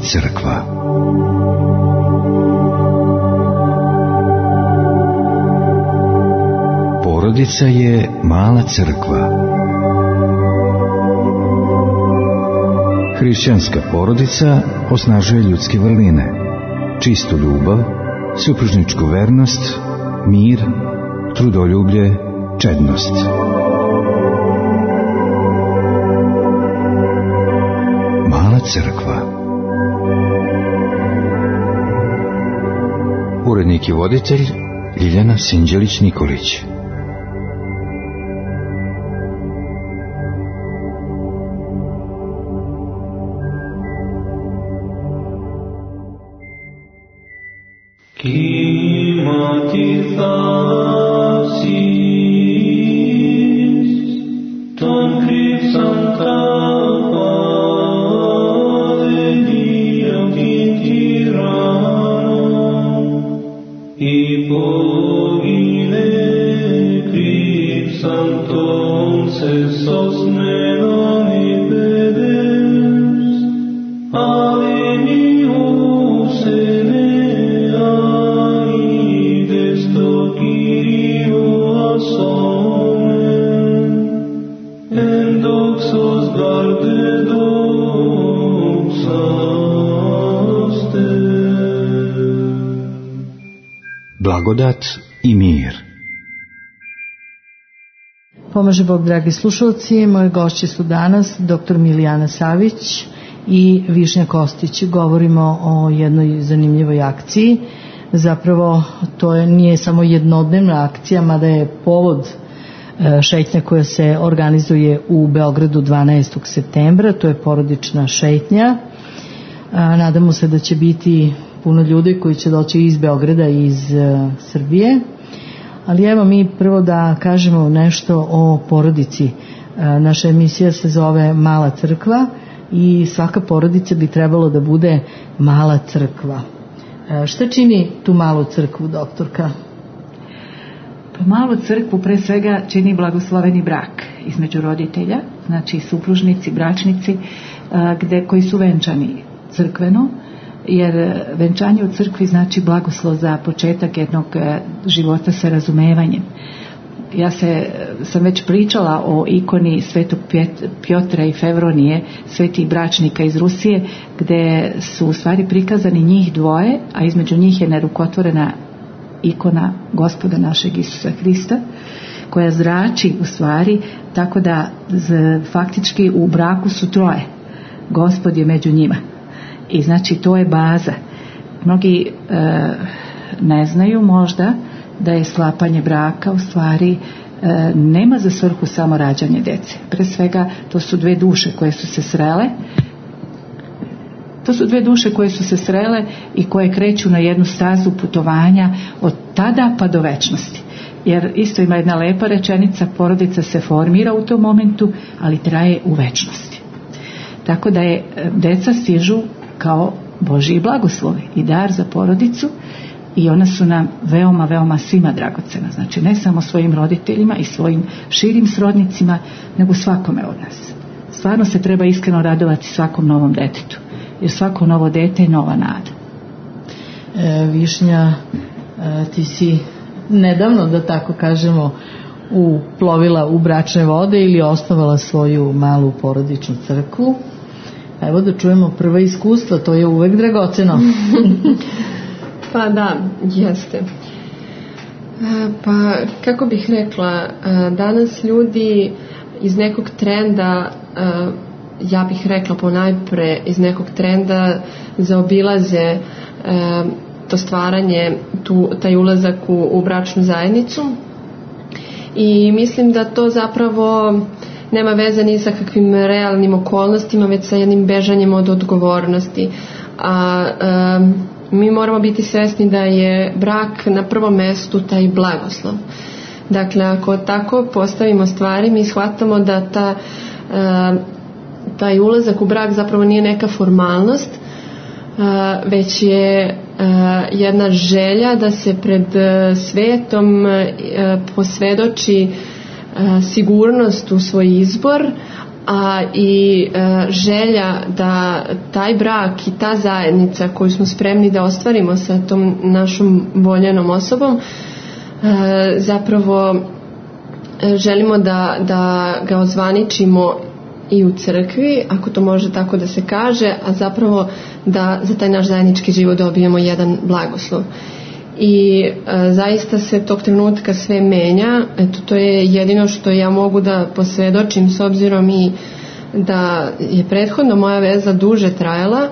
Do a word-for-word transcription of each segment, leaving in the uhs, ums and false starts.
crkva. Porodica je mala crkva. Hrišćanska porodica osnažuje ljudske vrline, čistu ljubav, supružničku vernost, mir, trudoljublje, čednost. Mala crkva. Urednik i voditelj Ljiljana Sinđelić-Nikolić. Blagodat i mir. Pomaže Bog, dragi slušalci. Moje gošće su danas doktor Milijana Savić i Višnja Kostić. Govorimo o jednoj zanimljivoj akciji. Zapravo to je, nije samo jednodnevna akcija, mada je povod šetnja koja se organizuje u Beogradu dvanaestog septembra. To je porodična šetnja. Nadamo se da će biti puno ljudi koji će doći iz Beograda i iz uh, Srbije. Ali evo mi prvo da kažemo nešto o porodici. Uh, naša emisija se zove Mala crkva i svaka porodica bi trebalo da bude mala crkva. Uh, šta čini tu malu crkvu, doktorka? Pa malu crkvu pre svega čini blagosloveni brak između roditelja, znači supružnici, bračnici, uh, gde, koji su venčani crkveno, jer venčanje u crkvi znači blagoslov za početak jednog života sa razumevanjem. Ja se, sam već pričala o ikoni svetog Pjotra i Fevronije, svetih bračnika iz Rusije, gde su u stvari prikazani njih dvoje, a između njih je nerukotvorena ikona Gospoda našeg Isusa Hrista, koja zrači u stvari, tako da z, faktički u braku su troje. Gospod je među njima. I znači to je baza. Mnogi e, ne znaju možda da je sklapanje braka u stvari e, nema za svrhu samo rađanje dece. Pre svega to su dve duše koje su se srele. To su dve duše koje su se srele i koje kreću na jednu stazu putovanja od tada pa do večnosti. Jer isto ima jedna lepa rečenica, porodica se formira u tom momentu, ali traje u večnosti. Tako da je deca stižu kao Božji blagoslovi i dar za porodicu i ona su nam veoma, veoma svima dragocena. Znači ne samo svojim roditeljima i svojim širim srodnicima, nego svakome od nas. Stvarno se treba iskreno radovati svakom novom detetu, jer svako novo dete je nova nada. E, Višnja, e, ti si nedavno, da tako kažemo, uplovila u bračne vode ili osnovala svoju malu porodičnu crkvu. Evo da čujemo prva iskustva, to je uvek dragoceno. Pa da, jeste. Pa kako bih rekla, danas ljudi iz nekog trenda, ja bih rekla ponajpre iz nekog trenda zaobilaze to stvaranje, tu, taj ulazak u, u bračnu zajednicu i mislim da to zapravo nema veze ni sa kakvim realnim okolnostima, već sa jednim bežanjem od odgovornosti. A um, mi moramo biti svesni da je brak na prvom mestu taj blagoslov. Dakle, ako tako postavimo stvari, mi shvatamo da ta, uh, taj ulazak u brak zapravo nije neka formalnost, uh, već je uh, jedna želja da se pred uh, svetom uh, posvedoči sigurnost u svoj izbor, a i e, želja da taj brak i ta zajednica koju smo spremni da ostvarimo sa tom našom voljenom osobom, e, zapravo e, želimo da, da ga ozvaničimo i u crkvi, ako to može tako da se kaže, a zapravo da za taj naš zajednički život dobijemo jedan blagoslov. I e, zaista se tog trenutka sve menja. Eto, to je jedino što ja mogu da posvedočim, s obzirom i da je prethodno moja veza duže trajala,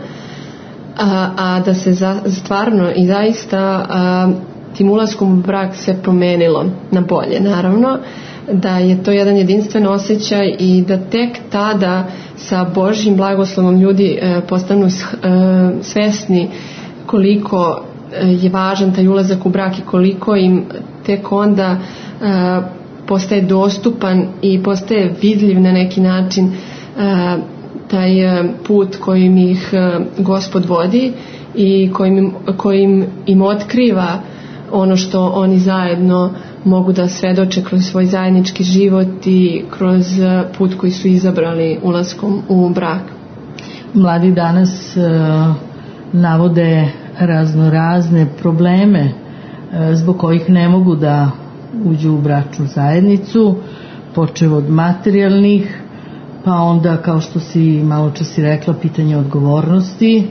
a, a da se za, stvarno i zaista a, tim ulaskom u brak sve promenilo na bolje, naravno, da je to jedan jedinstven osjećaj i da tek tada sa Božjim blagoslovom ljudi e, postanu e, svesni koliko je važan taj ulazak u brak i koliko im tek onda uh, postaje dostupan i postaje vidljiv na neki način uh, taj uh, put kojim ih uh, Gospod vodi i kojim, kojim im otkriva ono što oni zajedno mogu da svedoče kroz svoj zajednički život i kroz uh, put koji su izabrali ulaskom u brak. Mladi danas uh, navode razno razne probleme zbog kojih ne mogu da uđu u bračnu zajednicu, počev od materijalnih, pa onda, kao što si malo čas si rekla, pitanje odgovornosti,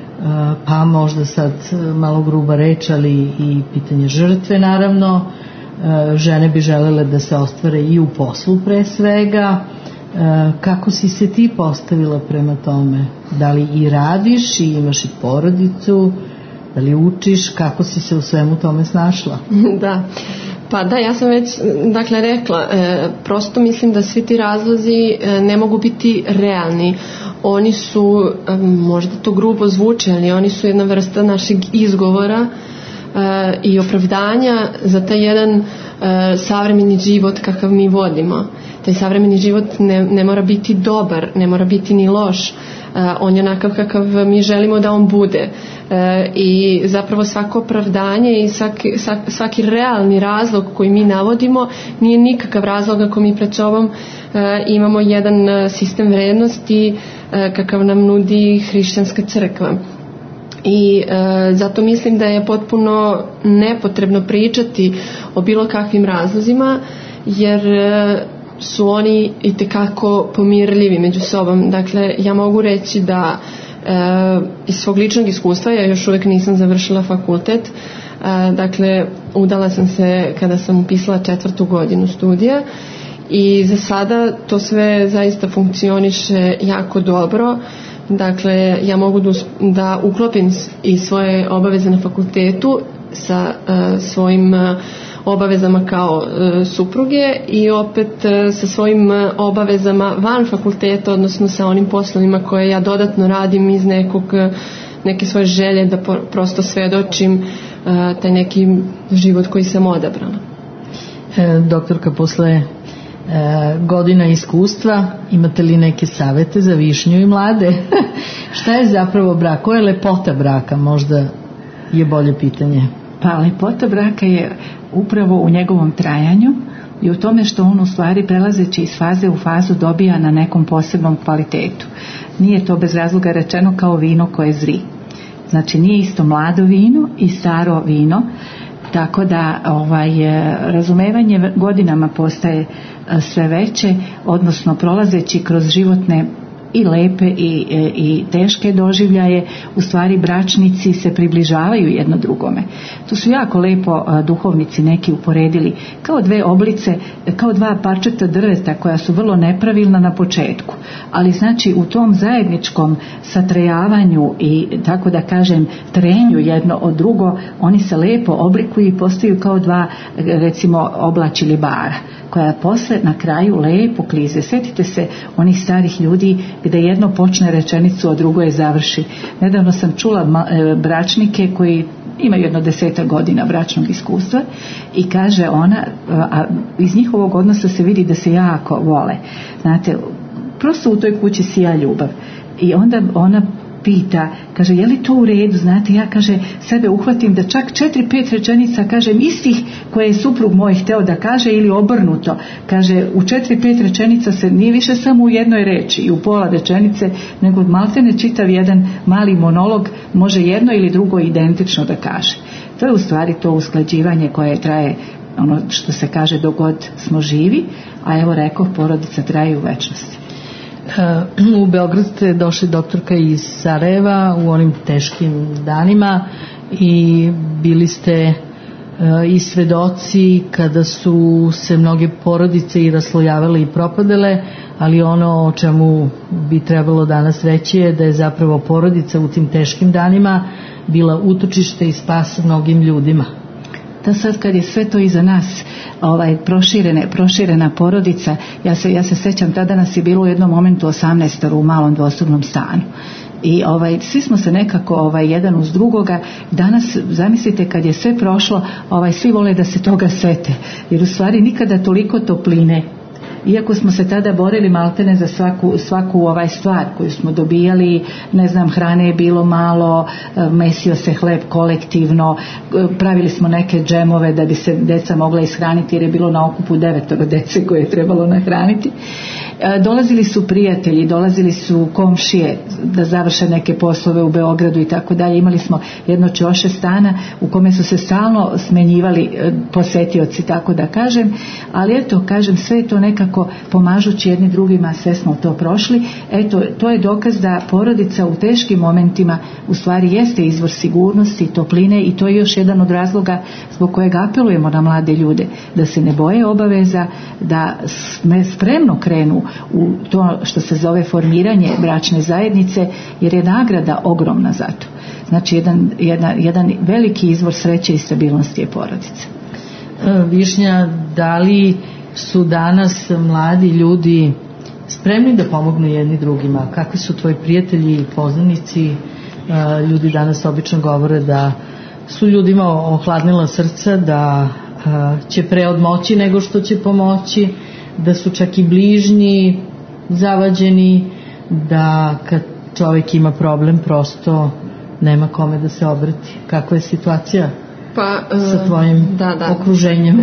pa možda sad malo gruba reč, ali i pitanje žrtve, naravno. Žene bi želele da se ostvare i u poslu pre svega. Kako si se ti postavila prema tome? Da li i radiš i imaš i porodicu? Da li učiš? Kako si se u svemu tome snašla? Da, pa da, ja sam već dakle rekla, e, prosto mislim da svi ti razlozi e, ne mogu biti realni. Oni su, e, možda to grubo zvuče, ali oni su jedna vrsta našeg izgovora e, i opravdanja za taj jedan e, savremeni život kakav mi vodimo. Taj savremeni život ne, ne mora biti dobar, ne mora biti ni loš. Uh, on je onakav kakav mi želimo da on bude. Uh, i zapravo svako opravdanje i svaki, svaki realni razlog koji mi navodimo nije nikakav razlog ako mi pred sobom uh, imamo jedan sistem vrednosti uh, kakav nam nudi hrišćanska crkva. I e, zato mislim da je potpuno nepotrebno pričati o bilo kakvim razlozima, jer e, su oni itekako pomirljivi među sobom. Dakle, ja mogu reći da e, iz svog ličnog iskustva, ja još uvijek nisam završila fakultet, e, dakle, udala sam se kada sam upisala četvrtu godinu studija i za sada to sve zaista funkcioniše jako dobro. Dakle, ja mogu da uklopim i svoje obaveze na fakultetu sa uh, svojim uh, obavezama kao uh, supruge i opet uh, sa svojim uh, obavezama van fakulteta, odnosno sa onim poslovima koje ja dodatno radim iz nekog, uh, neke svoje želje da po, prosto svedočim uh, taj neki život koji sam odabrala. E, doktorka, posle e, godina iskustva, imate li neke savete za višnju i mlade? Šta je zapravo brak? Koja je lepota braka? Možda je bolje pitanje. Pa lepota braka je upravo u njegovom trajanju i u tome što on u stvari prelazeći iz faze u fazu dobija na nekom posebnom kvalitetu. Nije to bez razloga rečeno kao vino koje zri. Znači nije isto mlado vino i staro vino, tako da ovaj, razumevanje godinama postaje sve veće, odnosno prolazeći kroz životne i lepe i, i teške doživljaje, u stvari bračnici se približavaju jedno drugome. Tu su jako lepo duhovnici neki uporedili kao dve oblice, kao dva parčeta drveta koja su vrlo nepravilna na početku, ali znači u tom zajedničkom satrejavanju i tako da kažem trenju jedno od drugo, oni se lepo oblikuju i postaju kao dva, recimo, oblač ili bara koja posle na kraju lepo klize. Sjetite se onih starih ljudi gdje jedno počne rečenicu, a drugo je završi. Nedavno sam čula bračnike koji imaju jedno desetak godina bračnog iskustva i kaže ona, a iz njihovog odnosa se vidi da se jako vole. Znate, prosto u toj kući sija ljubav. I onda ona pita, kaže, je li to u redu, znate, ja, kaže, sebe uhvatim da čak četiri, pet rečenica, kažem, istih koje je suprug moj hteo da kaže ili obrnuto, kaže, u četiri, pet rečenica se nije više samo u jednoj reči i u pola rečenice, nego maltene čitav jedan mali monolog može jedno ili drugo identično da kaže. To je u stvari to usklađivanje koje traje, ono što se kaže, dok god smo živi, a evo rekao, porodica traje u večnosti. U Beograd ste došli, doktorka, iz Sarajeva u onim teškim danima i bili ste i svedoci kada su se mnoge porodice i raslojavale i propadale, ali ono o čemu bi trebalo danas reći je da je zapravo porodica u tim teškim danima bila utočište i spas mnogim ljudima. Da sad kad je sve to iza nas, ovaj, proširene, proširena porodica, ja se, ja se sećam, tada nas je bilo u jednom momentu osamnaestoro u malom dvosobnom stanu. I ovaj, svi smo se nekako ovaj, jedan uz drugoga. Danas, zamislite, kad je sve prošlo, ovaj, svi vole da se toga sete, jer u stvari nikada toliko topline, iako smo se tada borili maltene za svaku, svaku ovaj stvar koju smo dobijali, ne znam, hrane je bilo malo, mesio se hleb kolektivno, pravili smo neke džemove da bi se deca mogla ishraniti, jer je bilo na okupu devetoro dece koje je trebalo nahraniti. Dolazili su prijatelji, dolazili su komšije da završe neke poslove u Beogradu i tako dalje. Imali smo jedno čoše stana u kome su se stalno smenjivali posetioci, tako da kažem, ali eto, kažem, sve je to nekako pomažući jedni drugima, sve smo to prošli. Eto, to je dokaz da porodica u teškim momentima u stvari jeste izvor sigurnosti, topline, i to je još jedan od razloga zbog kojeg apelujemo na mlade ljude da se ne boje obaveza, da spremno krenu u to što se zove formiranje bračne zajednice, jer je nagrada ogromna za to. Znači jedan, jedan, jedan veliki izvor sreće i stabilnosti je porodica. Višnja, da li su danas mladi ljudi spremni da pomognu jedni drugima? Kakvi su tvoji prijatelji i poznanici? Ljudi danas obično govore da su ljudima ohladnila srca, da će pre odmoći nego što će pomoći, da su čak i bližnji zavađeni, da kad čovjek ima problem prosto nema kome da se obrati. Kakva je situacija pa, sa tvojim da, da. okruženjem?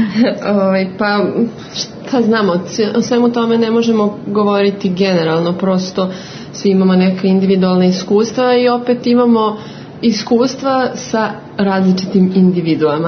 Pa šta znamo, o svemu tome ne možemo govoriti generalno, prosto svi imamo neka individualna iskustva i opet imamo iskustva sa različitim individuama.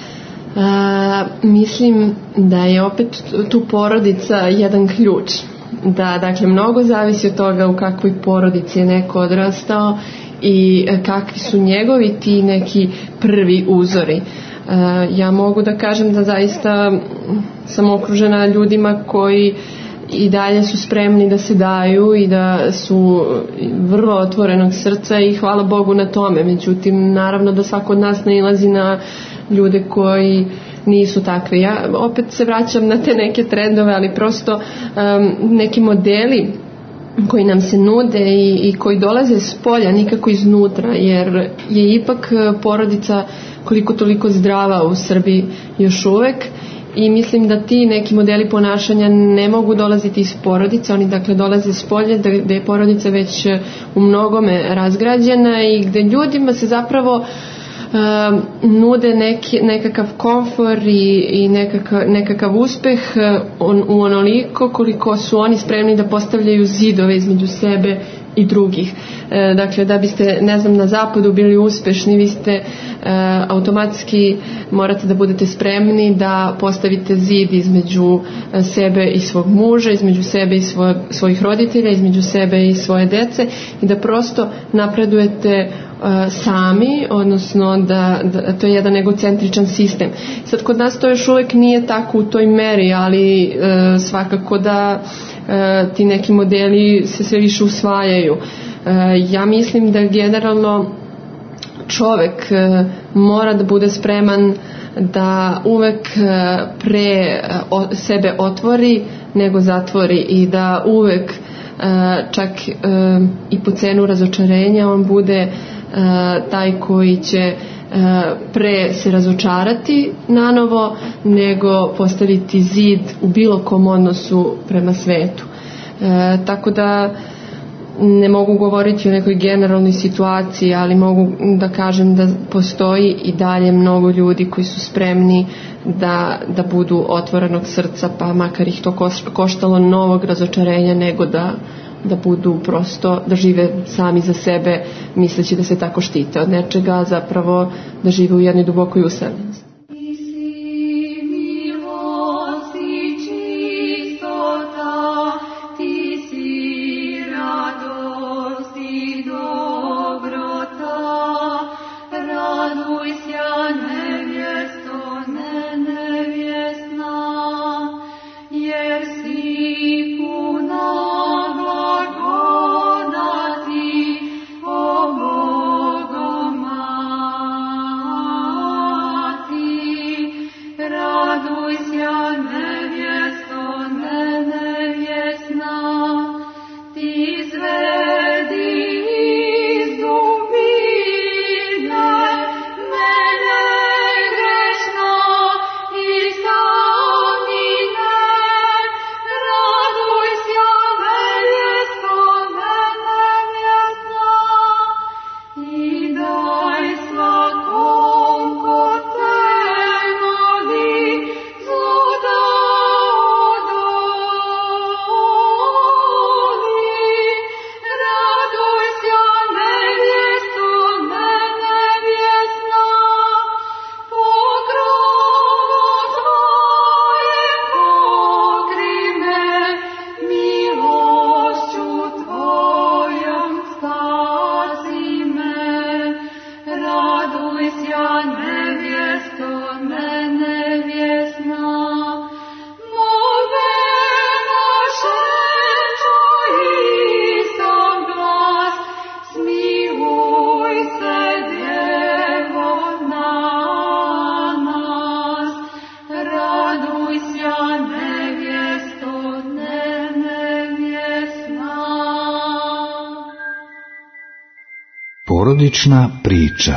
A, mislim da je opet tu porodica jedan ključ, da dakle mnogo zavisi od toga u kakvoj porodici je neko odrastao i kakvi su njegovi ti neki prvi uzori. A, ja mogu da kažem da zaista sam okružena ljudima koji i dalje su spremni da se daju i da su vrlo otvorenog srca i hvala Bogu na tome. Međutim, naravno da svako od nas nailazi na ljude koji nisu takvi. Ja opet se vraćam na te neke trendove, ali prosto um, neki modeli koji nam se nude i, i koji dolaze s polja, nikako iznutra, jer je ipak porodica koliko toliko zdrava u Srbiji još uvek. I mislim da ti neki modeli ponašanja ne mogu dolaziti iz porodice, oni dakle dolaze s polja gde je porodica već u mnogome razgrađena i gde ljudima se zapravo uh, nude neki, nekakav komfor i, i nekakav, nekakav uspeh on, u onoliko koliko su oni spremni da postavljaju zidove između sebe i drugih. E, dakle, da biste, ne znam, na zapadu bili uspešni, vi ste e, automatski morate da budete spremni da postavite zid između sebe i svog muža, između sebe i svoj, svojih roditelja, između sebe i svoje dece i da prosto napredujete e, sami, odnosno da, da to je jedan egocentričan sistem. Sad kod nas to još uvek nije tako u toj meri, ali e, svakako da ti neki modeli se sve više usvajaju. Ja mislim da generalno čovek mora da bude spreman da uvek pre sebe otvori nego zatvori i da uvek čak i po cenu razočarenja on bude taj koji će pre se razočarati nanovo nego postaviti zid u bilo kom odnosu prema svetu. E, tako da ne mogu govoriti o nekoj generalnoj situaciji, ali mogu da kažem da postoji i dalje mnogo ljudi koji su spremni da, da budu otvorenog srca, pa makar ih to koštalo novog razočarenja, nego da, da budu prosto, da žive sami za sebe, misleći da se tako štite od nečega, a zapravo da žive u jednoj dubokoj usamljenosti. Porodična priča.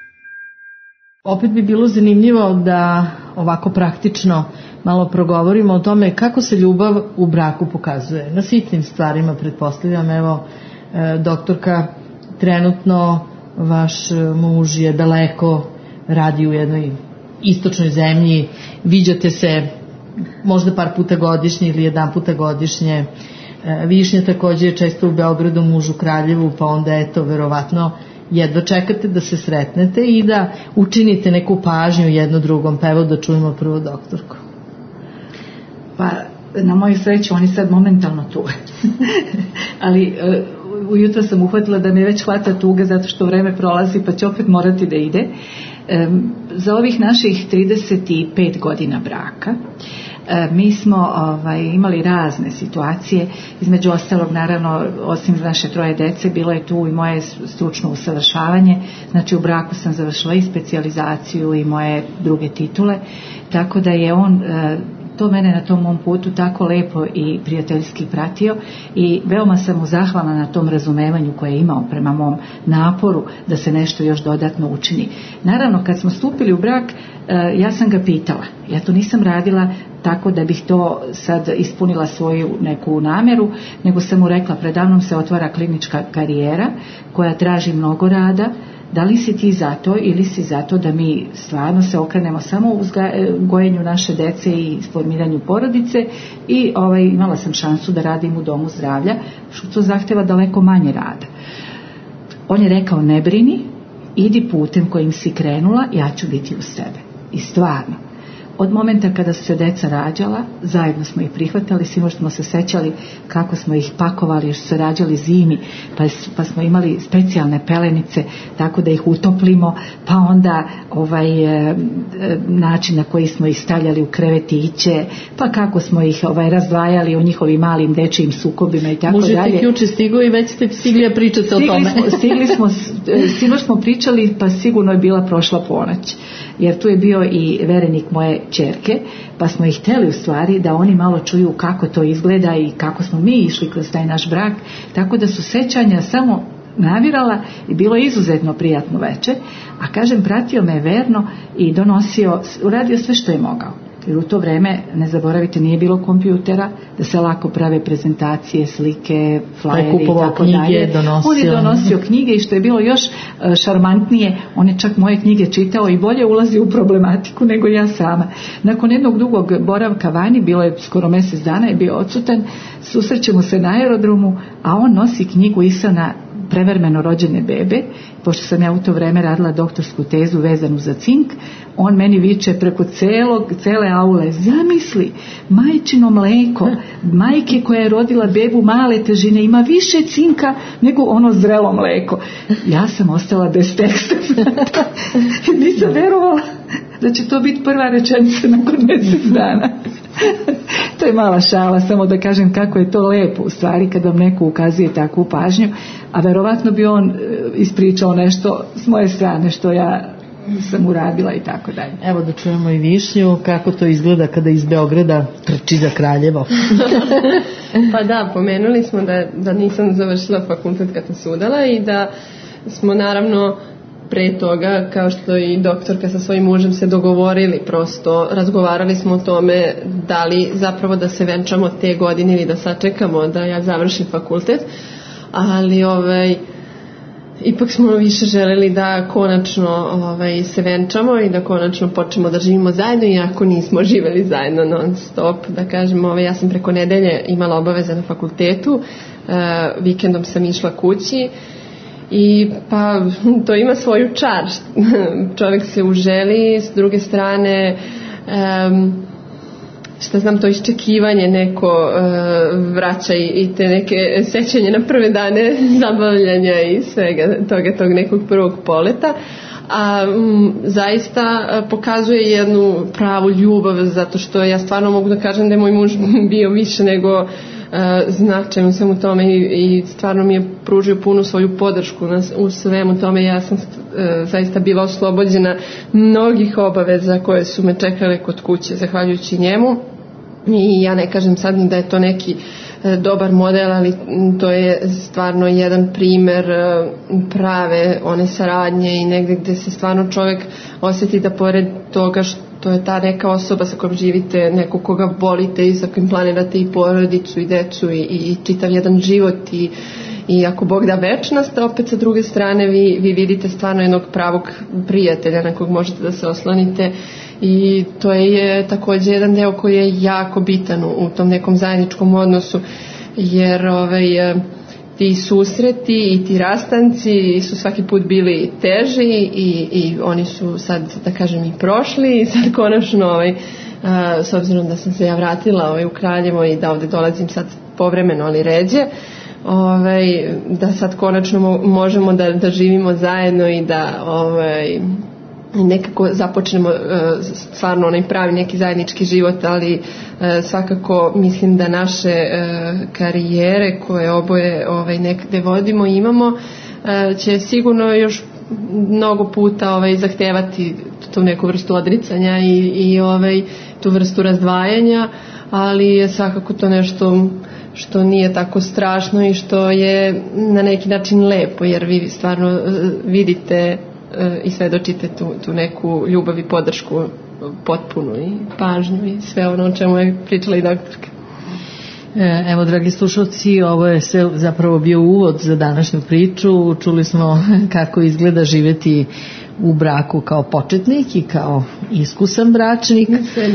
Opet bi bilo zanimljivo da ovako praktično malo progovorimo o tome kako se ljubav u braku pokazuje. Na sitnim stvarima, pretpostavljam. Evo, doktorka, trenutno vaš muž je daleko, radi u jednoj istočnoj zemlji, viđate se možda par puta godišnje ili jedan puta godišnje. Višnja također je često u Beogradu, muž u Kraljevu, pa onda eto, verovatno jedva čekate da se sretnete i da učinite neku pažnju jedno drugom. Pa evo da čujemo prvo doktorku. Pa na moju sreću oni sad momentalno tu. Ali uh, ujutro sam uhvatila da me već hvata tuga zato što vreme prolazi pa će opet morati da ide. Um, za ovih naših trideset pet godina braka mi smo ovaj, imali razne situacije, između ostalog naravno osim naše troje dece bilo je tu i moje stručno usavršavanje, znači u braku sam završila i specijalizaciju i moje druge titule, tako da je on to mene na tom mom putu tako lepo i prijateljski pratio i veoma sam mu zahvalna na tom razumevanju koje je imao prema mom naporu da se nešto još dodatno učini. Naravno kad smo stupili u brak ja sam ga pitala, ja to nisam radila tako da bih to sad ispunila svoju neku nameru, nego sam mu rekla predavnom se otvara klinička karijera koja traži mnogo rada, da li si ti zato ili si zato da mi stvarno se okrenemo samo u gojenju naše dece i formiranju porodice i ovaj, imala sam šansu da radim u domu zdravlja, što zahteva daleko manje rada. On je rekao ne brini, idi putem kojim si krenula, ja ću biti uz tebe. I stvarno, od momenta kada su se deca rađala, zajedno smo ih prihvatali, sinoć smo se sećali kako smo ih pakovali, još su se rađali zimi, pa, pa smo imali specijalne pelenice, tako da ih utoplimo, pa onda ovaj e, način na koji smo ih stavljali u krevetiće, pa kako smo ih ovaj, razdvajali o njihovim malim dečijim sukobima i tako Možete dalje. Možete juče stigo i već ste stigli da pričate stigli o tome. Smo, stigli smo, sinoć smo pričali, pa sigurno je bila prošla ponoć. Jer tu je bio i verenik moje ćerke, pa smo ih htjeli u stvari da oni malo čuju kako to izgleda i kako smo mi išli kroz taj naš brak, tako da su sećanja samo navirala i bilo je izuzetno prijatno veče, a kažem pratio me verno i donosio, uradio sve što je mogao. Jer u to vreme, ne zaboravite, nije bilo kompjutera, da se lako prave prezentacije, slike, flajeri i tako dalje. Donosio. On je donosio knjige i što je bilo još šarmantnije, on je čak moje knjige čitao i bolje ulazi u problematiku nego ja sama. Nakon jednog dugog boravka vani, bilo je skoro mjesec dana, je bio odsutan, susrećemo se na aerodromu, a on nosi knjigu Isana prevremeno rođene bebe, pošto sam ja u to vreme radila doktorsku tezu vezanu za cink, on meni viče preko celog, cele aule, zamisli, majčino mleko, majke koja je rodila bebu male težine, ima više cinka nego ono zrelo mleko. Ja sam ostala bez teksta. Nisam verovala da će to biti prva rečenica nakon mjesec dana. To je mala šala, samo da kažem kako je to lepo u stvari kad vam neko ukazuje takvu pažnju, a verovatno bi on ispričao nešto s moje strane što ja sam uradila i tako dalje. Evo da čujemo i Višnju kako to izgleda kada iz Beograda trči za Kraljevo. Pa da, pomenuli smo da, da nisam završila fakultet kad sam sudala i da smo naravno pre toga, kao što i doktorka sa svojim mužem se dogovorili, prosto razgovarali smo o tome da li zapravo da se venčamo te godine ili da sačekamo da ja završim fakultet, ali ovaj, ipak smo više želeli da konačno ovaj, se venčamo i da konačno počnemo da živimo zajedno, iako nismo živeli zajedno non stop. Da kažem, ovaj, ja sam preko nedelje imala obaveze na fakultetu, uh, vikendom sam išla kući. I pa to ima svoju čar, čovjek se uželi, s druge strane um, šta znam, to iščekivanje neko uh, vraća i, i te neke sećanje na prve dane zabavljanja i svega toga, tog nekog prvog poleta, a um, zaista uh, pokazuje jednu pravu ljubav, zato što ja stvarno mogu da kažem da je moj muž bio više nego značajan u svemu tome i, i stvarno mi je pružio punu svoju podršku na, u svemu tome. Ja sam e, zaista bila oslobođena mnogih obaveza koje su me čekale kod kuće zahvaljujući njemu, i ja ne kažem sad da je to neki e, dobar model, ali to je stvarno jedan primer e, prave one saradnje i negde gde se stvarno čovjek osjeti da pored toga što to je ta neka osoba sa kojom živite, neko koga volite i sa kojim planirate i porodicu i decu i, i čitav jedan život i, i ako Bog da večnost, opet sa druge strane vi, vi vidite stvarno jednog pravog prijatelja na kog možete da se oslonite, i to je također jedan deo koji je jako bitan u, u tom nekom zajedničkom odnosu, jer ovaj, ti susreti i ti rastanci su svaki put bili teži i, i oni su sad, da kažem, i prošli, i sad konačno ovaj, a, s obzirom da sam se ja vratila ovaj, u Kraljevo i da ovdje dolazim sad povremeno, ali ređe, ovaj, da sad konačno mo- možemo da, da živimo zajedno i da ovaj, nekako započnemo uh, stvarno onaj pravi neki zajednički život, ali uh, svakako mislim da naše uh, karijere koje oboje ovaj, nekde vodimo i imamo uh, će sigurno još mnogo puta ovaj, zahtevati tu neku vrstu odricanja i, i ovaj, tu vrstu razdvajanja, ali je svakako to nešto što nije tako strašno i što je na neki način lepo, jer vi stvarno uh, vidite i svedočite tu, tu neku ljubav i podršku potpunu i pažnju i sve ono o čemu je pričala i doktorka. Evo, dragi slušalci, ovo je sve zapravo bio uvod za današnju priču. Čuli smo kako izgleda živjeti u braku kao početnik i kao iskusan bračnik.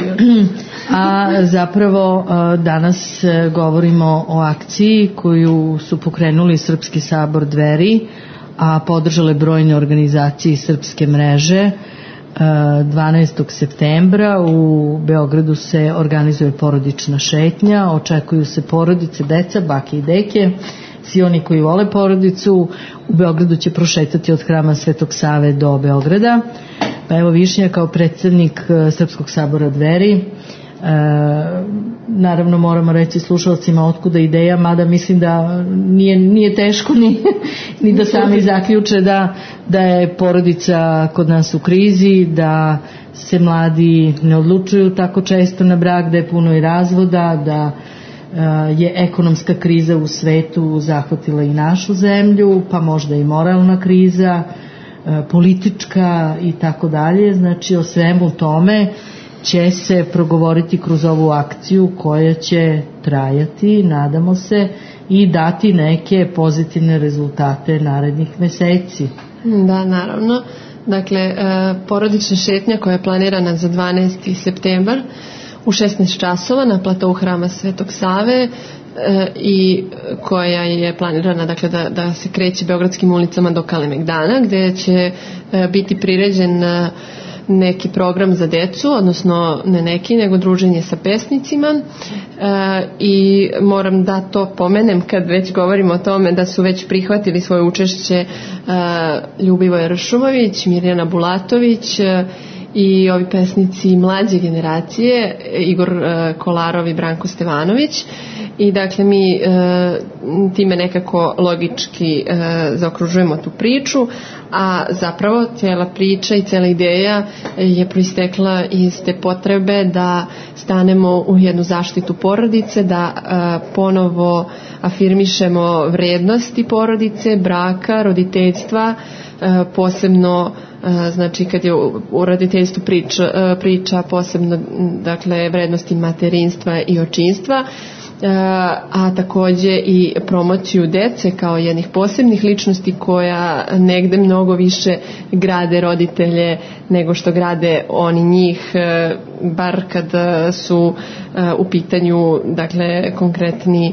A zapravo danas govorimo o akciji koju su pokrenuli Srpski sabor Dveri, a podržale brojne organizacije Srpske mreže. dvanaestog septembra u Beogradu se organizuje porodična šetnja, očekuju se porodice, deca, bake i deke, svi oni koji vole porodicu. U Beogradu će prošetati od Hrama Svetog Save do Beograda. Pa evo, Višnja kao predsjednik Srpskog sabora Dveri, E, naravno moramo reći slušalcima otkuda ideja, mada mislim da nije, nije teško ni, ni da sami zaključe da, da je porodica kod nas u krizi, da se mladi ne odlučuju tako često na brak, da je puno i razvoda, da e, je ekonomska kriza u svetu zahvatila i našu zemlju, pa možda i moralna kriza, e, politička i tako dalje. Znači o svemu tome će se progovoriti kroz ovu akciju koja će trajati, nadamo se, i dati neke pozitivne rezultate narednih meseci. Da, naravno. Dakle, porodična šetnja koja je planirana za dvanaesti septembar u šesnaest časova na platovu Hrama Svetog Save i koja je planirana, dakle, da, da se kreće beogradskim ulicama do Kalemegdana, gde će biti priređen neki program za decu, odnosno ne neki, nego druženje sa pesnicima, e, i moram da to pomenem kad već govorimo o tome da su već prihvatili svoje učešće e, Ljubivoje Ršumović, Mirjana Bulatović e, i ovi pesnici mlađe generacije, Igor e, Kolarov i Branko Stevanović. I dakle mi e, time nekako logički e, zaokružujemo tu priču, a zapravo cijela priča i cijela ideja je proistekla iz te potrebe da stanemo u jednu zaštitu porodice, da e, ponovo afirmišemo vrednosti porodice, braka, roditeljstva, e, posebno e, znači kad je u roditeljstvu priča, e, priča posebno, dakle, vrednosti materinstva i očinstva, a takođe i promociju dece kao jednih posebnih ličnosti koja negde mnogo više grade roditelje nego što grade oni njih, bar kad su u pitanju, dakle, konkretni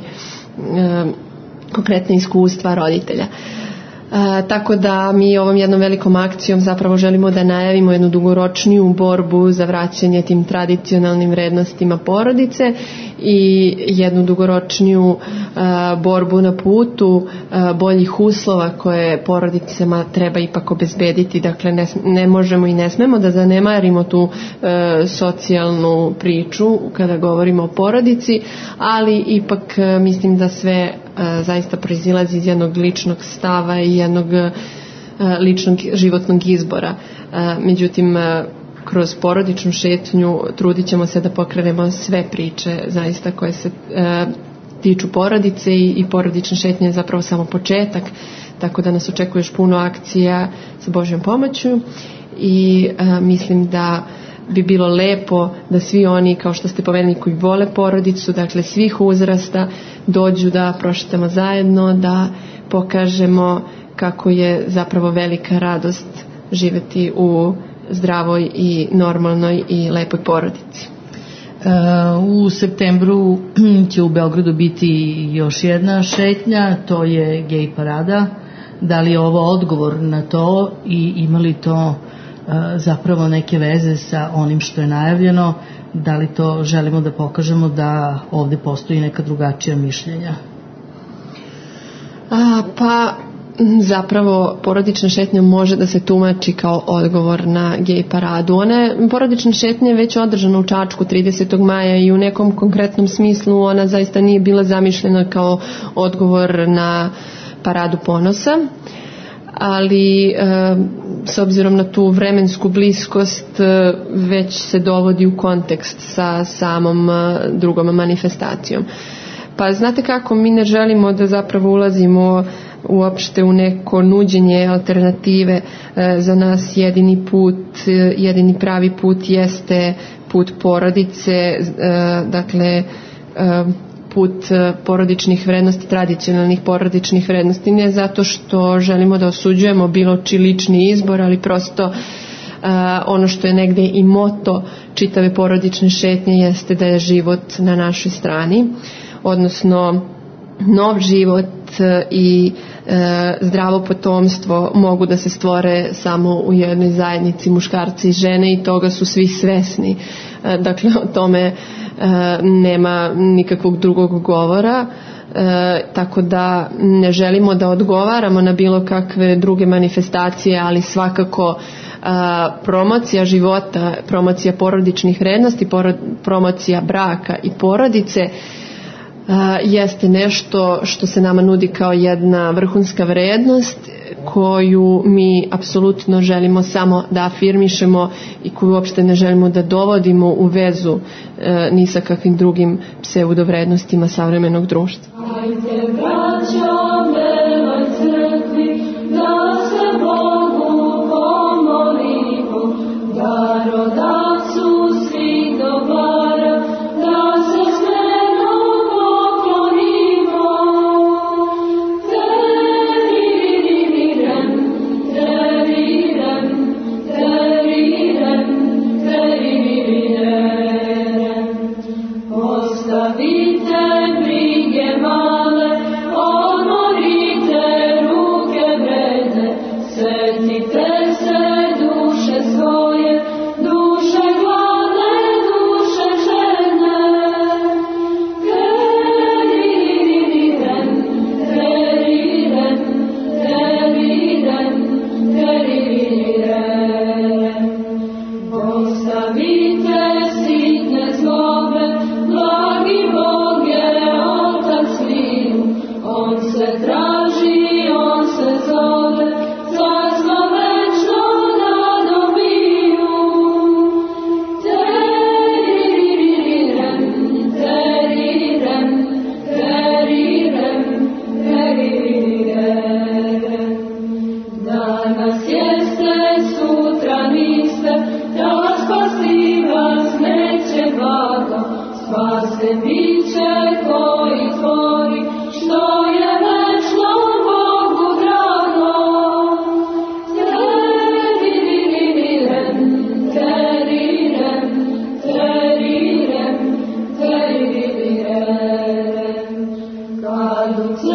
konkretne iskustva roditelja. E, tako da mi ovom jednom velikom akcijom zapravo želimo da najavimo jednu dugoročniju borbu za vraćanje tim tradicionalnim vrednostima porodice i jednu dugoročniju e, borbu na putu e, boljih uslova koje porodicama treba ipak obezbediti. Dakle, ne, ne možemo i ne smemo da zanemarimo tu e, socijalnu priču kada govorimo o porodici, ali ipak e, mislim da sve zaista proizilazi iz jednog ličnog stava i jednog ličnog životnog izbora. Međutim, kroz porodičnu šetnju trudit ćemo se da pokrenemo sve priče zaista koje se tiču porodice i, i porodična šetnja je zapravo samo početak, tako da nas očekuje još puno akcija sa Božjom pomoću i a, mislim da bi bilo lepo da svi oni, kao što ste pomenuli, koji vole porodicu, dakle svih uzrasta, dođu da prošetamo zajedno, da pokažemo kako je zapravo velika radost živjeti u zdravoj i normalnoj i lepoj porodici. U septembru će u Beogradu biti još jedna šetnja, to je gej parada. Da li je ovo odgovor na to i ima li to zapravo neke veze sa onim što je najavljeno? Da li to želimo da pokažemo da ovde postoji neka drugačija mišljenja? A, pa zapravo porodična šetnja može da se tumači kao odgovor na gej paradu. Ona je, porodična šetnja je već održana u Čačku tridesetog maja i u nekom konkretnom smislu ona zaista nije bila zamišljena kao odgovor na paradu ponosa, ali e, s obzirom na tu vremensku bliskost e, već se dovodi u kontekst sa samom e, drugom manifestacijom. Pa znate kako, mi ne želimo da zapravo ulazimo uopšte u neko nuđenje alternative. E, za nas jedini put, e, jedini pravi put jeste put porodice, e, dakle e, put porodičnih vrednosti, tradicionalnih porodičnih vrednosti, ne zato što želimo da osuđujemo bilo čiji lični izbor, ali prosto uh, ono što je negde i moto čitave porodične šetnje jeste da je život na našoj strani, odnosno nov život i uh, zdravo potomstvo mogu da se stvore samo u jednoj zajednici muškarci i žene i toga su svi svesni. Uh, dakle, o tome E, nema nikakvog drugog govora, e, tako da ne želimo da odgovaramo na bilo kakve druge manifestacije, ali svakako e, promocija života, promocija porodičnih vrednosti, porod, promocija braka i porodice e, jeste nešto što se nama nudi kao jedna vrhunska vrednost koju mi apsolutno želimo samo da afirmišemo i koju uopšte ne želimo da dovodimo u vezu e, ni sa kakvim drugim pseudovrednostima savremenog društva. Hajde, braćo, beloj crkvi, da se Bogu pomolimo, da rodacu svi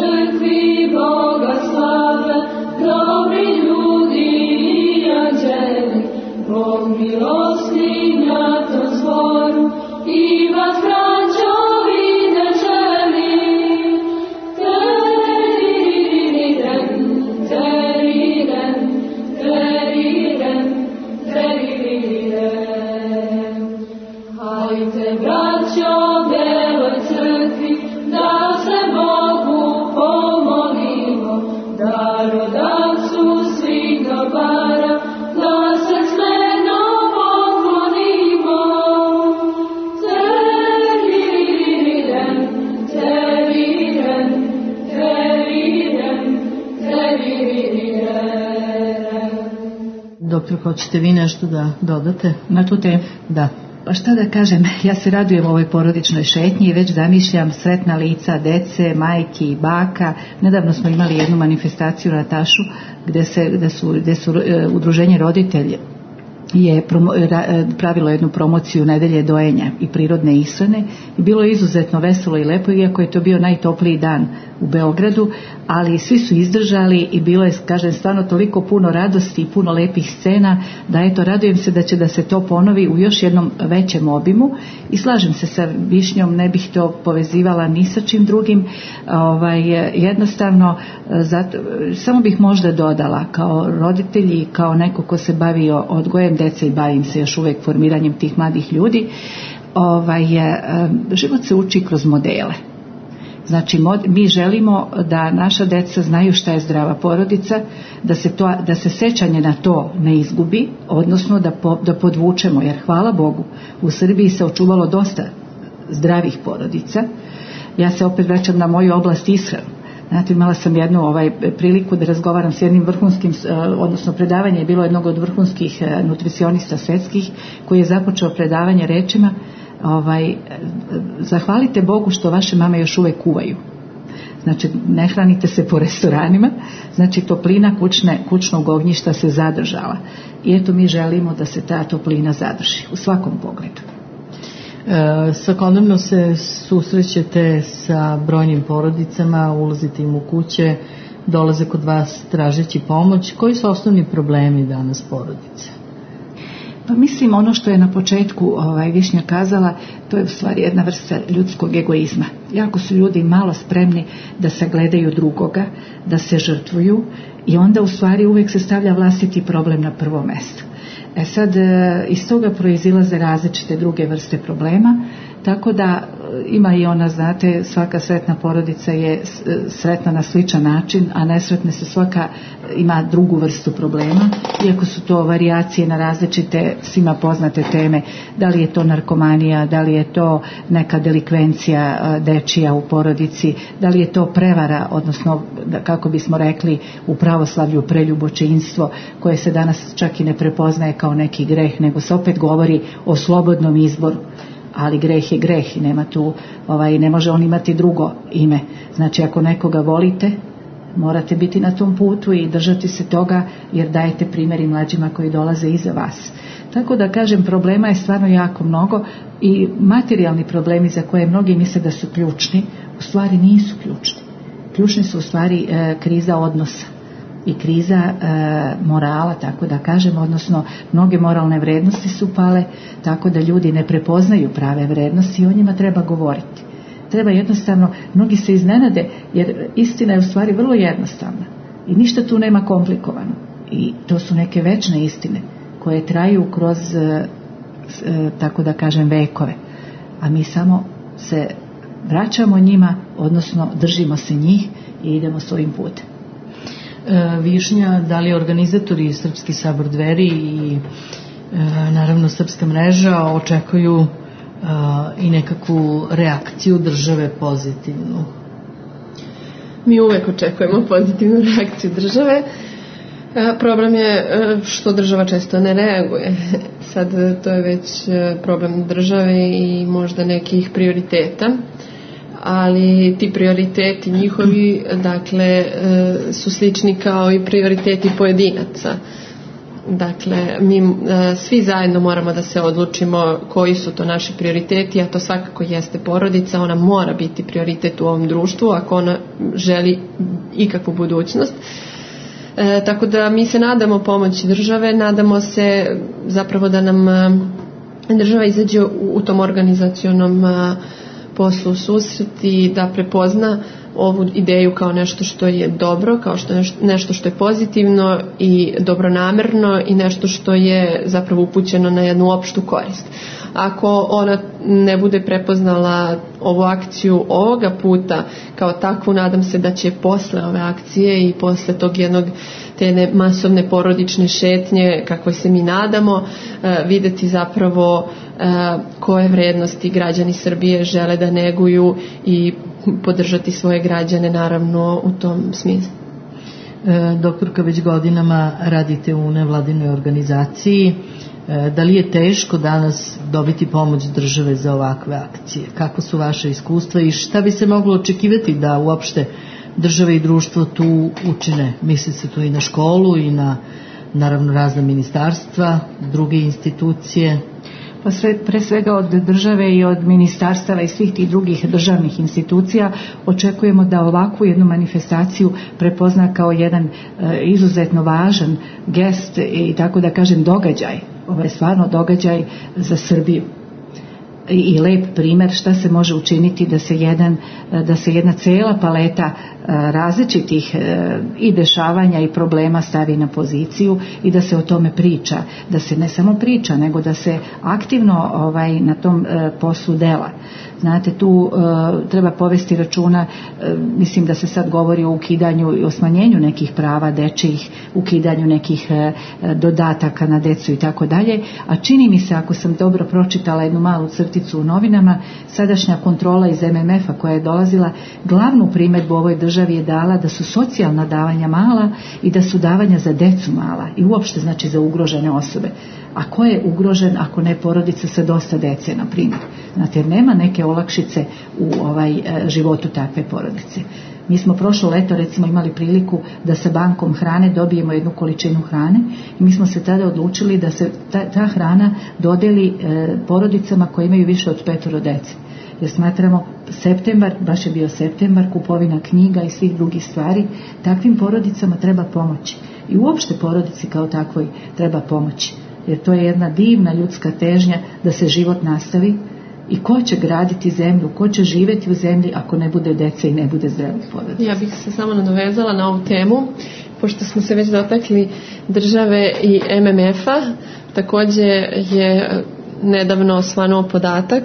crkvi Boga slave, dobri ljudi i anđeli, Bog milosti na tom zboru, i vas braćovi ne želi. Teririren, teririren, teririren, teririren. Hajde, braćo, beloj crkvi, da se Bogu pomolimo, darodavcu svih dobara, da se smeno poklonimo. Teririren, teririren, teririren, teririren. Doktor, hoćete vi nešto da dodate? Na tu temu? Da. Pa šta da kažem, ja se radujem ovoj porodičnoj šetnji i već zamišljam sretna lica dece, majki i baka. Nedavno smo imali jednu manifestaciju na Tašu gde, se, gde su, gde su e, udruženje roditelje je promo, ra, pravilo jednu promociju nedelje dojenja i prirodne ishrane i bilo je izuzetno veselo i lepo, iako je to bio najtopliji dan u Beogradu, ali svi su izdržali i bilo je, kažem, stvarno toliko puno radosti i puno lepih scena da eto, radujem se da će da se to ponovi u još jednom većem obimu i slažem se sa Višnjom, ne bih to povezivala ni sa čim drugim, ovaj, jednostavno zato, samo bih možda dodala kao roditelji, kao neko ko se bavio odgojem dece i bavim se još uvijek formiranjem tih mladih ljudi, ovaj, život se uči kroz modele. Znači, mi želimo da naša deca znaju šta je zdrava porodica, da se, to, da se sećanje na to ne izgubi, odnosno da, po, da podvučemo, jer hvala Bogu, u Srbiji se očuvalo dosta zdravih porodica. Ja se opet vraćam na moju oblast ishranu. Znate, imala sam jednu ovaj, priliku da razgovaram s jednim vrhunskim, odnosno predavanje je bilo jednog od vrhunskih nutricionista svetskih, koji je započeo predavanje rečima: Ovaj, zahvalite Bogu što vaše mame još uvek kuvaju. Znači, ne hranite se po restoranima, znači toplina kućne, kućnog ognjišta se zadržala. I eto, mi želimo da se ta toplina zadrži u svakom pogledu. E, svakodnevno se susrećete sa brojnim porodicama, ulazite im u kuće, dolaze kod vas tražeći pomoć. Koji su osnovni problemi danas porodice? Pa mislim, ono što je na početku ovaj, Višnja kazala, to je u stvari jedna vrsta ljudskog egoizma. Jako su ljudi malo spremni da sagledaju drugoga, da se žrtvuju i onda u stvari uvijek se stavlja vlastiti problem na prvo mesto. E sad, iz toga proizilaze različite druge vrste problema, tako da ima i ona, znate, svaka sretna porodica je sretna na sličan način, a nesretna se svaka ima drugu vrstu problema, iako su to varijacije na različite svima poznate teme, da li je to narkomanija, da li je to neka delikvencija dečija u porodici, da li je to prevara, odnosno kako bismo rekli u pravoslavlju preljubočinstvo, koje se danas čak i ne prepoznaje kao neki greh, nego se opet govori o slobodnom izboru. Ali greh je greh i nema tu, ovaj, ne može on imati drugo ime. Znači, ako nekoga volite, morate biti na tom putu i držati se toga, jer dajete primjer i mlađima koji dolaze iza vas. Tako da kažem, problema je stvarno jako mnogo i materijalni problemi za koje mnogi misle da su ključni, u stvari nisu ključni. Ključni su u stvari e, kriza odnosa i kriza e, morala, tako da kažem, odnosno mnoge moralne vrednosti su pale, tako da ljudi ne prepoznaju prave vrednosti i o njima treba govoriti. Treba jednostavno, mnogi se iznenade, jer istina je u stvari vrlo jednostavna i ništa tu nema komplikovano. I to su neke večne istine koje traju kroz, e, e, tako da kažem, vekove. A mi samo se vraćamo njima, odnosno držimo se njih i idemo svojim putem. Višnja, da li organizatori Srpski sabor Dveri i e, naravno Srpska mreža očekuju e, i nekakvu reakciju države pozitivnu? Mi uvek očekujemo pozitivnu reakciju države. E, problem je e, što država često ne reaguje. Sad to je već problem države i možda nekih prioriteta. Ali ti prioriteti njihovi, dakle, su slični kao i prioriteti pojedinaca. Dakle, mi e, svi zajedno moramo da se odlučimo koji su to naši prioriteti, a to svakako jeste porodica. Ona mora biti prioritet u ovom društvu ako ona želi ikakvu budućnost. E, tako da mi se nadamo pomoći države, nadamo se zapravo da nam e, država izađe u, u tom organizacionom e, poslu u susret i da prepozna ovu ideju kao nešto što je dobro, kao što je nešto što je pozitivno i dobronamerno i nešto što je zapravo upućeno na jednu opštu korist. Ako ona ne bude prepoznala ovu akciju ovoga puta kao takvu, nadam se da će posle ove akcije i posle tog jednog te jedne masovne porodične šetnje kakvoj se mi nadamo, videti zapravo koje vrednosti građani Srbije žele da neguju i podržati svoje građane naravno u tom smislu. E, doktorka, već godinama radite u nevladinoj organizaciji. E, da li je teško danas dobiti pomoć države za ovakve akcije? Kako su vaše iskustva i šta bi se moglo očekivati da uopšte države i društvo tu učine? Misli se tu i na školu i na naravno razna ministarstva, druge institucije. Pa sve, pre svega od države i od ministarstava i svih tih drugih državnih institucija očekujemo da ovakvu jednu manifestaciju prepozna kao jedan e, izuzetno važan gest i tako da kažem događaj. Ovo je stvarno događaj za Srbiju. I, i lep primjer šta se može učiniti da se, jedan, da se jedna cela paleta različitih i dešavanja i problema stavi na poziciju i da se o tome priča, da se ne samo priča nego da se aktivno ovaj, na tom poslu dela. Znate, tu uh, treba povesti računa, uh, mislim da se sad govori o ukidanju i o smanjenju nekih prava dečijih, ukidanju nekih uh, dodataka na decu i tako dalje, a čini mi se, ako sam dobro pročitala jednu malu crticu u novinama, sadašnja kontrola iz em em efa koja je dolazila, glavnu primjedbu ovoj državi je dala da su socijalna davanja mala i da su davanja za decu mala i uopšte znači za ugrožene osobe. A ko je ugrožen ako ne porodica sa dosta dece, na primjer? Znate, jer nema neke olakšice u ovaj životu takve porodice. Mi smo prošlo leto recimo imali priliku da sa bankom hrane dobijemo jednu količinu hrane i mi smo se tada odlučili da se ta, ta hrana dodeli e, porodicama koje imaju više od petoro dece. Jer smatramo septembar, baš je bio septembar, kupovina knjiga i svih drugih stvari, takvim porodicama treba pomoći. I uopšte porodici kao takvoj treba pomoći. Jer to je jedna divna ljudska težnja da se život nastavi i ko će graditi zemlju, ko će živjeti u zemlji ako ne bude dece i ne bude zdravih porodica. Ja bih se samo nadovezala na ovu temu, pošto smo se već dotakli države i em em efa, također je nedavno osvanuo podatak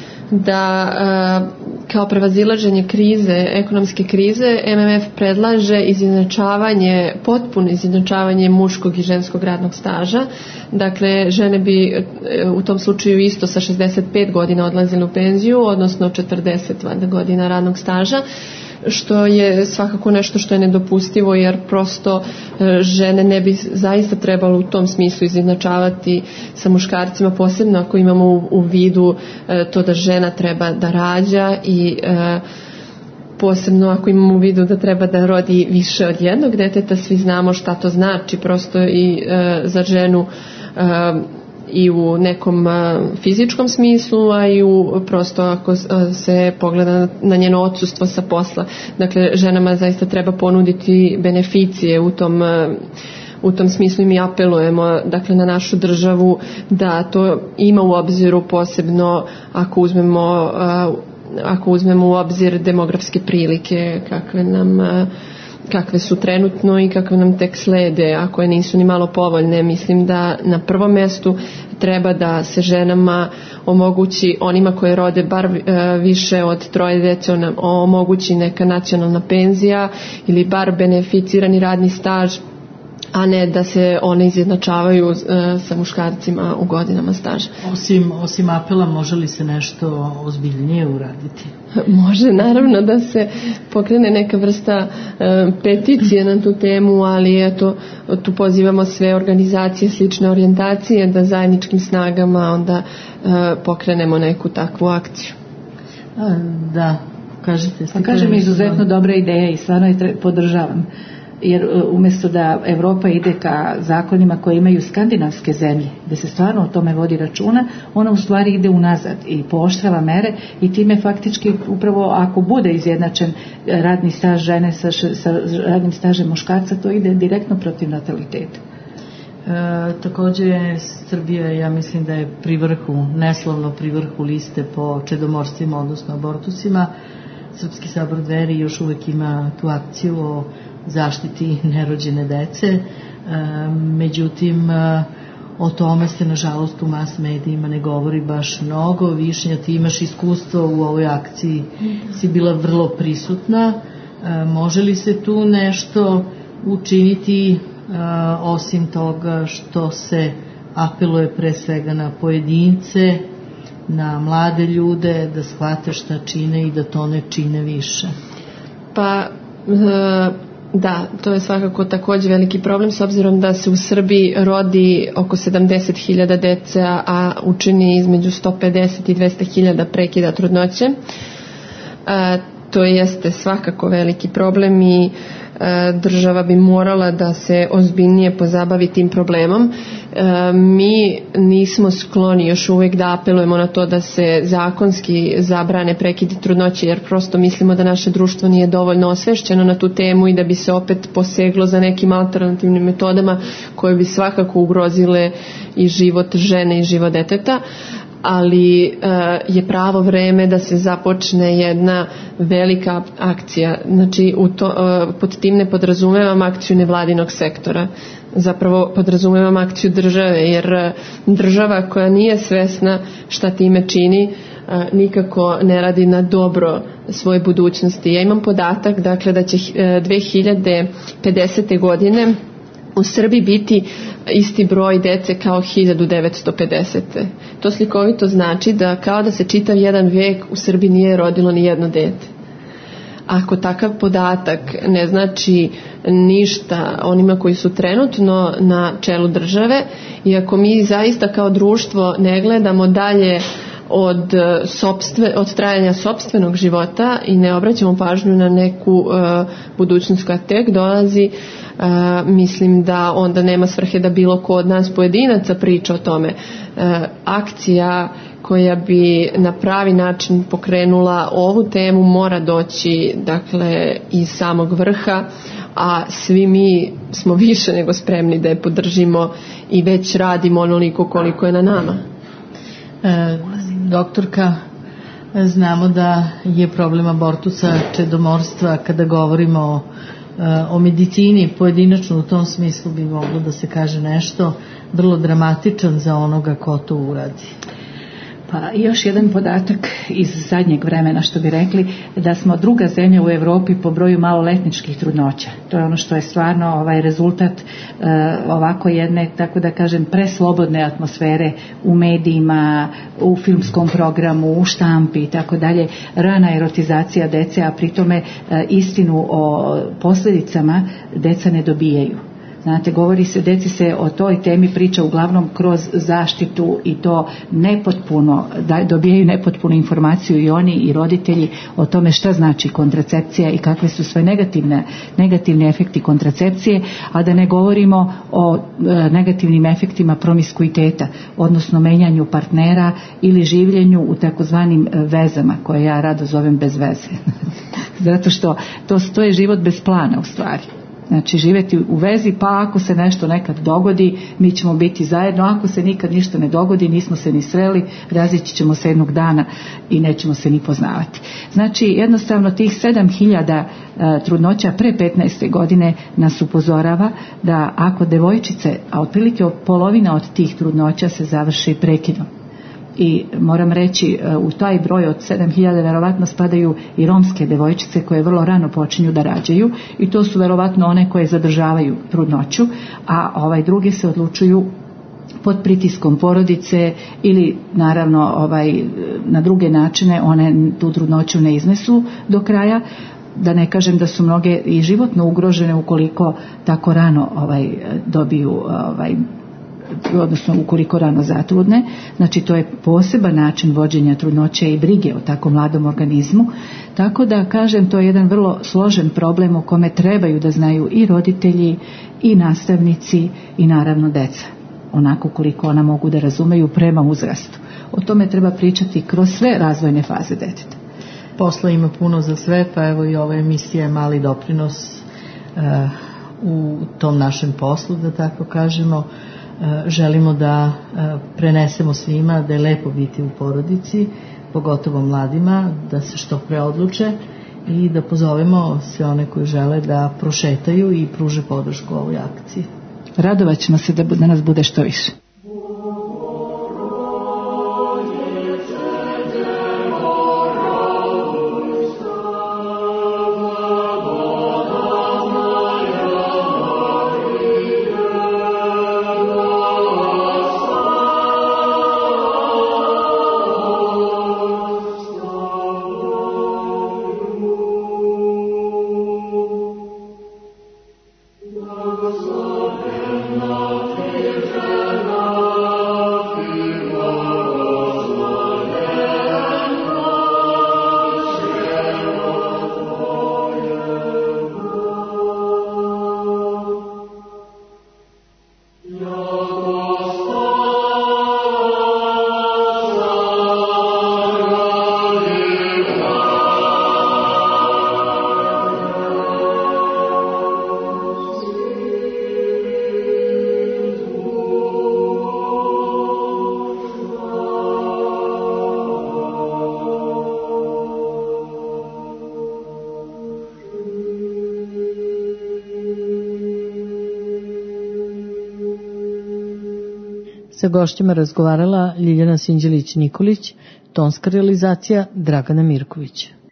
da kao prevazilaženje krize, ekonomske krize, em em ef predlaže izjednačavanje, potpuno izjednačavanje muškog i ženskog radnog staža. Dakle, žene bi u tom slučaju isto sa šezdeset pet godina odlazile u penziju, odnosno četrdeset godina radnog staža, što je svakako nešto što je nedopustivo, jer prosto žene ne bi zaista trebalo u tom smislu izjednačavati sa muškarcima, posebno ako imamo u, u vidu to da žena treba da rađa i e, posebno ako imamo u vidu da treba da rodi više od jednog deteta. Svi znamo šta to znači prosto i e, za ženu e, i u nekom fizičkom smislu, a i u prosto ako se pogleda na njeno odsustvo sa posla. Dakle, ženama zaista treba ponuditi beneficije u tom, u tom smislu i mi apelujemo dakle, na našu državu da to ima u obziru, posebno ako uzmemo, ako uzmemo u obzir demografske prilike kakve nam kakve su trenutno i kakve nam tek slede, ako je nisu ni malo povoljne. Mislim da na prvom mjestu treba da se ženama omogući, onima koje rode bar više od troje dece, omogući neka nacionalna penzija ili bar beneficirani radni staž, a ne da se one izjednačavaju uh, sa muškarcima u godinama staža. Osim, osim apela, može li se nešto ozbiljnije uraditi? Može, naravno da se pokrene neka vrsta uh, peticije na tu temu, ali eto, tu pozivamo sve organizacije slične orijentacije da zajedničkim snagama onda uh, pokrenemo neku takvu akciju. A, da, kažete. Pa kažem, izuzetno dobra ideja i stvarno je podržavam. jer umjesto da Europa ide ka zakonima koje imaju skandinavske zemlje, gdje se stvarno o tome vodi računa, ona u stvari ide unazad i pooštrava mere i time faktički upravo ako bude izjednačen radni staž žene sa, sa radnim stažem muškarca, to ide direktno protiv nataliteta. E, također je Srbija, ja mislim da je pri vrhu, neslovno pri vrhu liste po čedomorstvima, odnosno abortusima. Srpski sabor Dveri još uvijek ima tu akciju o zaštiti nerođene dece, e, međutim e, o tome se nažalost u mas medijima ne govori baš mnogo. Višnja, ti imaš iskustvo u ovoj akciji, si bila vrlo prisutna, e, može li se tu nešto učiniti e, osim toga što se apeluje pre svega na pojedince, na mlade ljude da shvate šta čine i da to ne čine više? Pa da, to je svakako također veliki problem s obzirom da se u Srbiji rodi oko sedamdeset hiljada dece, a učini između sto pedeset i dvesta hiljada prekida trudnoće. To jeste svakako veliki problem i država bi morala da se ozbiljnije pozabavi tim problemom. Mi nismo skloni još uvijek da apelujemo na to da se zakonski zabrane prekidi trudnoće, jer prosto mislimo da naše društvo nije dovoljno osvešćeno na tu temu i da bi se opet poseglo za nekim alternativnim metodama koje bi svakako ugrozile i život žene i život deteta. Ali uh, je pravo vreme da se započne jedna velika akcija. Znači u to, uh, pod tim ne podrazumevam akciju nevladinog sektora, zapravo podrazumevam akciju države, jer država koja nije svesna šta time čini uh, nikako ne radi na dobro svoje budućnosti. Ja imam podatak dakle da će uh, dve hiljade pedesete. godine u Srbiji biti isti broj dece kao hiljadu devetsto pedesete. To slikovito znači da kao da se čitav jedan vijek u Srbiji nije rodilo ni jedno dete. Ako takav podatak ne znači ništa onima koji su trenutno na čelu države i ako mi zaista kao društvo ne gledamo dalje od, sopstve, od trajanja sopstvenog života i ne obraćamo pažnju na neku uh, budućnost koja tek dolazi, Uh, mislim da onda nema svrhe da bilo ko od nas pojedinaca priča o tome. Uh, akcija koja bi na pravi način pokrenula ovu temu mora doći dakle iz samog vrha, a svi mi smo više nego spremni da je podržimo i već radimo onoliko koliko je na nama. E, doktorka, znamo da je problem abortusa, čedomorstva, kada govorimo o o medicini pojedinačno u tom smislu bi moglo da se kaže nešto vrlo dramatičan za onoga ko to uradi. Pa još jedan podatak iz zadnjeg vremena što bi rekli da smo druga zemlja u Europi po broju maloletničkih trudnoća. To je ono što je stvarno ovaj rezultat uh, ovako jedne, tako da kažem, preslobodne atmosfere u medijima, u filmskom programu, u štampi i tako dalje. Rana erotizacija dece, a pri tome uh, istinu o posljedicama deca ne dobijaju. Znate, govori se, deci se o toj temi priča uglavnom kroz zaštitu i to nepotpuno, da dobijaju nepotpunu informaciju i oni i roditelji o tome šta znači kontracepcija i kakve su sve negativne, negativni efekti kontracepcije, a da ne govorimo o e, negativnim efektima promiskuiteta, odnosno menjanju partnera ili življenju u takozvanim vezama, koje ja rado zovem bez veze. Zato što to, to je život bez plana u stvari. Znači živjeti u vezi, pa ako se nešto nekad dogodi, mi ćemo biti zajedno, ako se nikad ništa ne dogodi, nismo se ni sreli, razići ćemo se jednog dana i nećemo se ni poznavati. Znači jednostavno tih sedam hiljada e, trudnoća pre petnaeste godine nas upozorava da ako devojčice, a otprilike polovina od tih trudnoća se završi prekidom. I moram reći, u taj broj od sedam hiljada verovatno spadaju i romske devojčice koje vrlo rano počinju da rađaju i to su verovatno one koje zadržavaju trudnoću, a ovaj druge se odlučuju pod pritiskom porodice ili naravno ovaj, na druge načine one tu trudnoću ne iznesu do kraja. Da ne kažem da su mnoge i životno ugrožene ukoliko tako rano ovaj, dobiju ovaj, odnosno ukoliko rano zatrudne. Znači to je poseban način vođenja trudnoće i brige o tako mladom organizmu. Tako da kažem, to je jedan vrlo složen problem o kome trebaju da znaju i roditelji i nastavnici i naravno deca. Onako koliko ona mogu da razumeju prema uzrastu. O tome treba pričati kroz sve razvojne faze deteta. Posla ima puno za sve, pa evo i ova emisija je mali doprinos uh, u tom našem poslu, da tako kažemo. Uh, želimo da uh, prenesemo svima da je lepo biti u porodici, pogotovo mladima, da se što pre odluče i da pozovemo sve one koji žele da prošetaju i pruže podršku ovoj akciji. Radovat ćemo se da, da nas bude što više. Sa gošćima razgovarala Ljiljana Sinđelić-Nikolić, tonska realizacija Dragana Mirković.